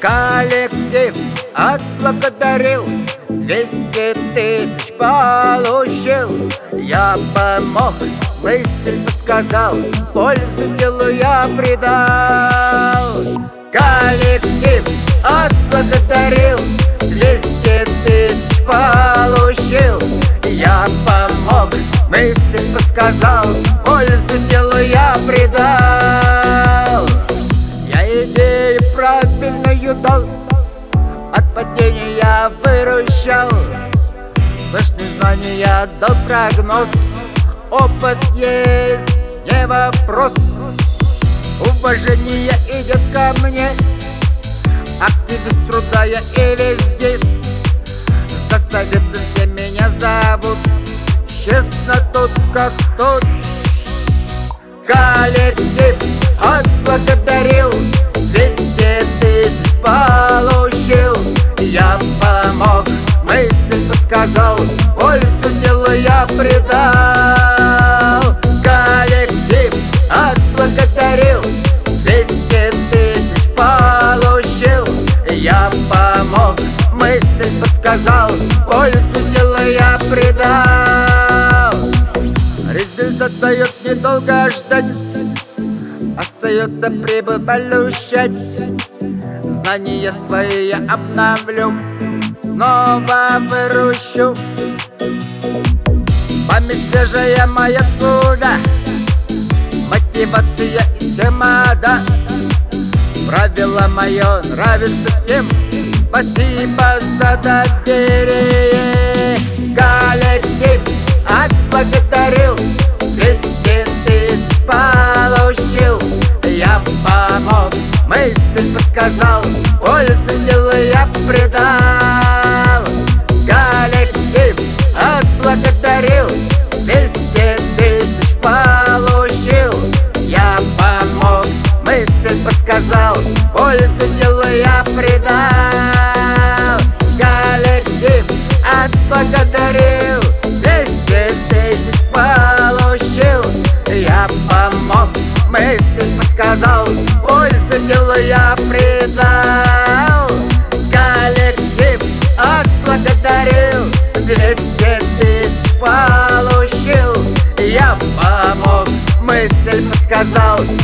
Коллектив отблагодарил, 200 тысяч получил. Я помог, мысль подсказал, пользу делу я придал. Коллектив отблагодарил, 200 тысяч получил. Я помог, мысль подсказал, пользу делу я придал. Я идею правильную дал, от падения я выручал. Точные знания дал прогноз, опыт есть, не вопрос. Уважение идет ко мне, активист труда я и везде. За советом все меня зовут, честно тут как тут. Коллектив отблагодарил, 200 тысяч получил. Я помог, мысль подсказал, пользу делу я придал. Коллектив отблагодарил, 200 тысяч получил. Я помог, мысль подсказал, пользу делу я придал. Результат дает недолго ждать, остается прибыль получать. Знания свои я обновлю, снова выращу. Память свежая моя куда, мотивация и схема, да. Правило мое нравится всем, спасибо за доверие. Коллектив отблагодарил, 200 тысяч получил. Я помог, мысль подсказал, пользу делу я придал. Коллектив отблагодарил, 200 тысяч получил. Я помог, мысль подсказал, пользу делу я придал. Коллектив отблагодарил, 200 тысяч получил. Я помог, мысль подсказал, пользу делу я придал. Коллектив отблагодарил, 200 тысяч получил. Я помог, мысль подсказал,